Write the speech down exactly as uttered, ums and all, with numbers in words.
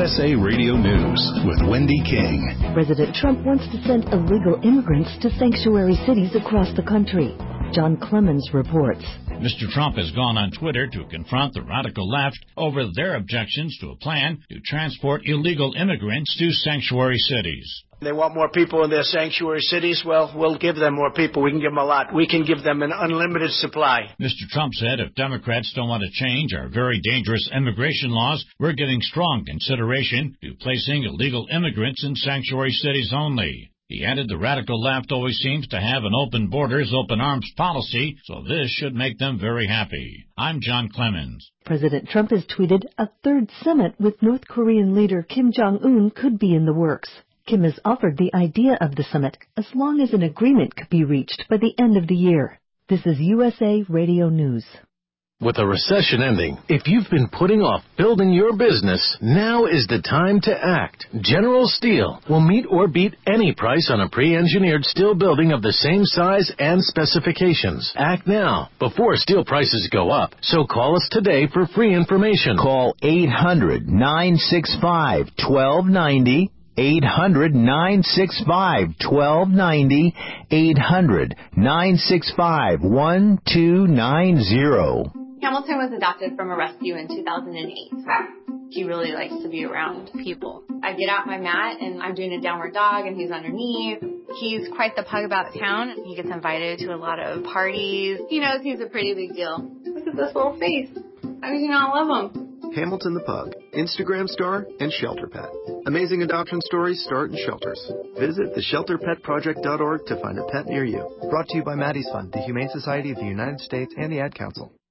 S A Radio News with Wendy King. President Trump wants to send illegal immigrants to sanctuary cities across the country. John Clemens reports. Mister Trump has gone on Twitter to confront the radical left over their objections to a plan to transport illegal immigrants to sanctuary cities. They want more people in their sanctuary cities. Well, we'll give them more people. We can give them a lot. We can give them an unlimited supply. Mister Trump said if Democrats don't want to change our very dangerous immigration laws, we're giving strong consideration to placing illegal immigrants in sanctuary cities only. He added the radical left always seems to have an open borders, open arms policy, so this should make them very happy. I'm John Clemens. President Trump has tweeted a third summit with North Korean leader Kim Jong-un could be in the works. Kim has offered the idea of the summit as long as an agreement could be reached by the end of the year. This is U S A Radio News. With a recession ending, if you've been putting off building your business, now is the time to act. General Steel will meet or beat any price on a pre-engineered steel building of the same size and specifications. Act now, before steel prices go up. So call us today for free information. Call eight hundred, nine six five, one two nine zero. eight hundred, nine six five, one two nine zero. eight hundred, nine six five, one two nine zero. Hamilton was adopted from a rescue in two thousand eight. He really likes to be around people. I get out my mat and I'm doing a downward dog and he's underneath. He's quite the pug about town. He gets invited to a lot of parties. He knows he's a pretty big deal. Look at this little face. How do you not love him? Hamilton the Pug, Instagram star, and Shelter Pet. Amazing adoption stories start in shelters. Visit the shelter pet project dot org to find a pet near you. Brought to you by Maddie's Fund, the Humane Society of the United States, and the Ad Council.